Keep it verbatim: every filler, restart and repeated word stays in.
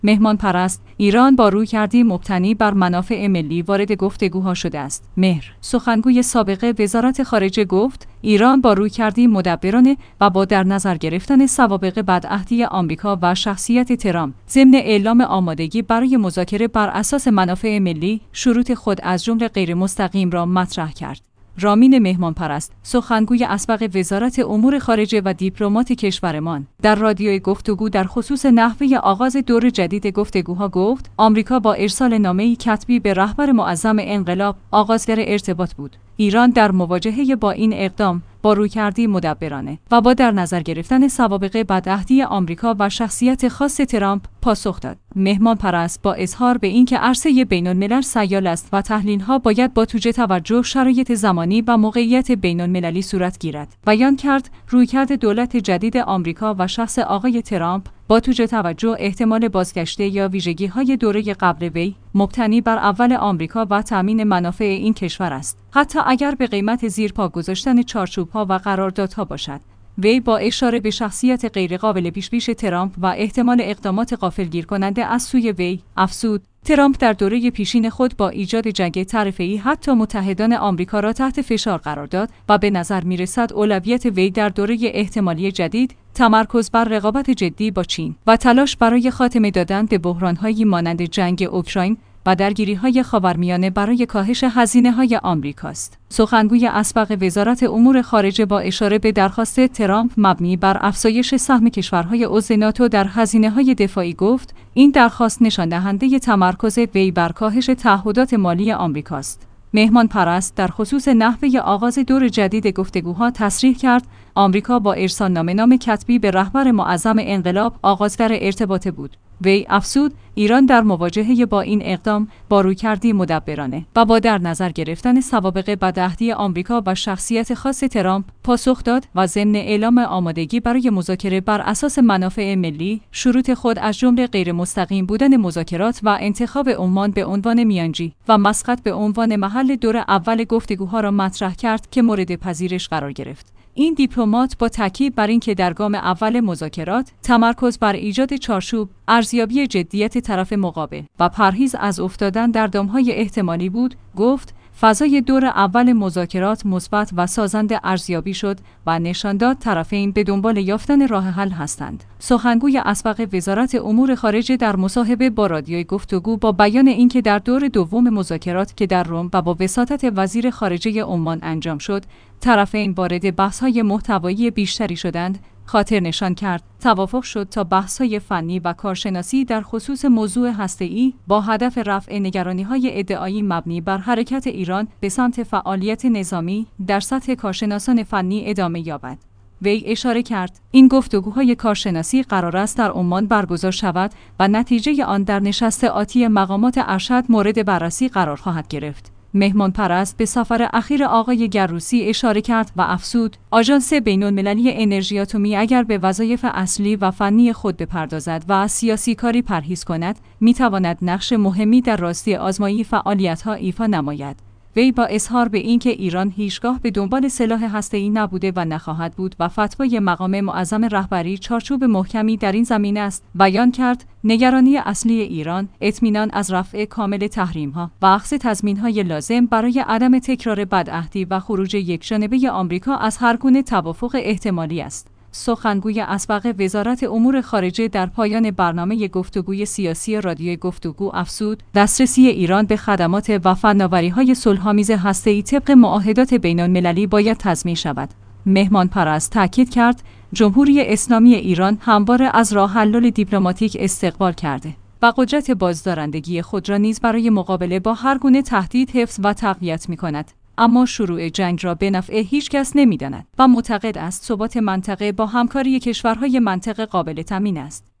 مهمان پرست، ایران با رویکردی مبتنی بر منافع ملی وارد گفتگوها شده است. مهر، سخنگوی سابق وزارت خارجه گفت ایران با رویکردی مدبرانه و با در نظر گرفتن سوابق بدعهدی آمریکا و شخصیت ترامپ ضمن اعلام آمادگی برای مذاکره بر اساس منافع ملی شروط خود از جمله غیر مستقیم را مطرح کرد. رامین مهمان پرست، سخنگوی اسبق وزارت امور خارجه و دیپلمات کشورمان، در رادیوی گفتگو در خصوص نحوه آغاز دور جدید گفتگوها گفت آمریکا با ارسال نامه‌ای کتبی به رهبر معظم انقلاب آغازگر ارتباط بود. ایران در مواجهه با این اقدام با رویکردی مدبرانه و با در نظر گرفتن سوابق بدعهدی آمریکا و شخصیت خاص ترامپ پاسخ داد. مهمان پرست با اظهار به اینکه عرصه بین‌الملل سیال است و تحلیل‌ها باید با توجه توجه شرایط زمانی و موقعیت بین‌المللی صورت گیرد، بیان کرد رویکرد دولت جدید آمریکا و شخص آقای ترامپ با توجه توجه احتمال بازگشته یا ویژگی‌های دوره قبل وی مبتنی بر اول آمریکا و تامین منافع این کشور است، حتی اگر به قیمت زیرپا گذاشتن چارچوب‌ها و قراردادها باشد. وی با اشاره به شخصیت غیرقابل پیش‌بینی ترامپ و احتمال اقدامات غافلگیر کننده از سوی وی افزود ترامپ در دوره پیشین خود با ایجاد جنگ طرفه‌ای حتی متحدان آمریکا را تحت فشار قرار داد و به نظر می‌رسد اولویت وی در دوره احتمالی جدید تمرکز بر رقابت جدی با چین و تلاش برای خاتمه دادن به بحران‌هایی مانند جنگ اوکراین و درگیری‌های خاورمیانه برای کاهش هزینه‌های آمریکاست. سخنگوی اسبق وزارت امور خارجه با اشاره به درخواست ترامپ مبنی بر افزایش سهم کشورهای عضو ناتو در هزینه‌های دفاعی گفت این درخواست نشان دهنده تمرکز وی بر کاهش تعهدات مالی آمریکاست. مهمان پرست در خصوص نحوه آغاز دور جدید گفتگوها تصریح کرد آمریکا با ارسال نامه کتبی به رهبر معظم انقلاب آغازگر ارتباط بود. وی افزود ایران در مواجهه با این اقدام با رویکردی مدبرانه و با در نظر گرفتن سوابق بدعهدی آمریکا و شخصیت خاص ترامپ پاسخ داد و ضمن اعلام آمادگی برای مذاکره بر اساس منافع ملی شروط خود از جمله غیر مستقیم بودن مذاکرات و انتخاب عمان به عنوان میانجی و مسقط به عنوان محل دور اول گفتگوها را مطرح کرد که مورد پذیرش قرار گرفت. این دیپلمات با تاکید بر اینکه در گام اول مذاکرات تمرکز بر ایجاد چارچوب، ارزیابی جدیت طرف مقابل و پرهیز از افتادن در دام‌های احتمالی بود، گفت فضای دور اول مذاکرات مثبت و سازنده ارزیابی شد و نشان داد طرفین به دنبال یافتن راه حل هستند. سخنگوی اسبق وزارت امور خارجه در مصاحبه با رادیوی گفتگو با بیان اینکه در دور دوم مذاکرات که در روم و با وساطت وزیر خارجه عمان انجام شد، طرفین وارد بحث‌های محتوایی بیشتری شدند، خاطر نشان کرد توافق شد تا بحث‌های فنی و کارشناسی در خصوص موضوع هسته‌ای با هدف رفع نگرانی‌های ادعایی مبنی بر حرکت ایران به سمت فعالیت نظامی در سطح کارشناسان فنی ادامه یابد. وی اشاره کرد این گفتگوهای کارشناسی قرار است در عمان برگزار شود و نتیجه آن در نشست آتی مقامات ارشد مورد بررسی قرار خواهد گرفت. مهمان پرست به سفر اخیر آقای گروسی اشاره کرد و افزود آژانس بین‌المللی انرژی اتمی اگر به وظایف اصلی و فنی خود بپردازد و از سیاسی کاری پرهیز کند میتواند نقش مهمی در راستی آزمایی فعالیت‌ها ایفا نماید. وی با اظهار به اینکه ایران هیچگاه به دنبال سلاح هسته‌ای نبوده و نخواهد بود و فتوای مقام معظم رهبری چارچوب محکمی در این زمینه است، بیان کرد نگرانی اصلی ایران اطمینان از رفع کامل تحریم‌ها و اخذ تضمین‌های لازم برای عدم تکرار بدعهدی و خروج یکجانبه آمریکا از هر گونه توافق احتمالی است. سخنگوی اسبق وزارت امور خارجه در پایان برنامه گفتگوی سیاسی رادیوی گفتگو افزود دسترسی ایران به خدمات و فناوری‌های صلح‌آمیز هسته‌ای طبق معاهدات بین‌المللی باید تضمین شود. مهمان پرست تاکید کرد جمهوری اسلامی ایران همواره از راه حل‌های دیپلماتیک استقبال کرده و قدرت بازدارندگی خود را نیز برای مقابله با هر گونه تهدید حفظ و تقویت می‌کند. اما شروع جنگ را به نفع هیچ کس نمی‌داند و معتقد است ثبات منطقه با همکاری کشورهای منطقه قابل تامین است.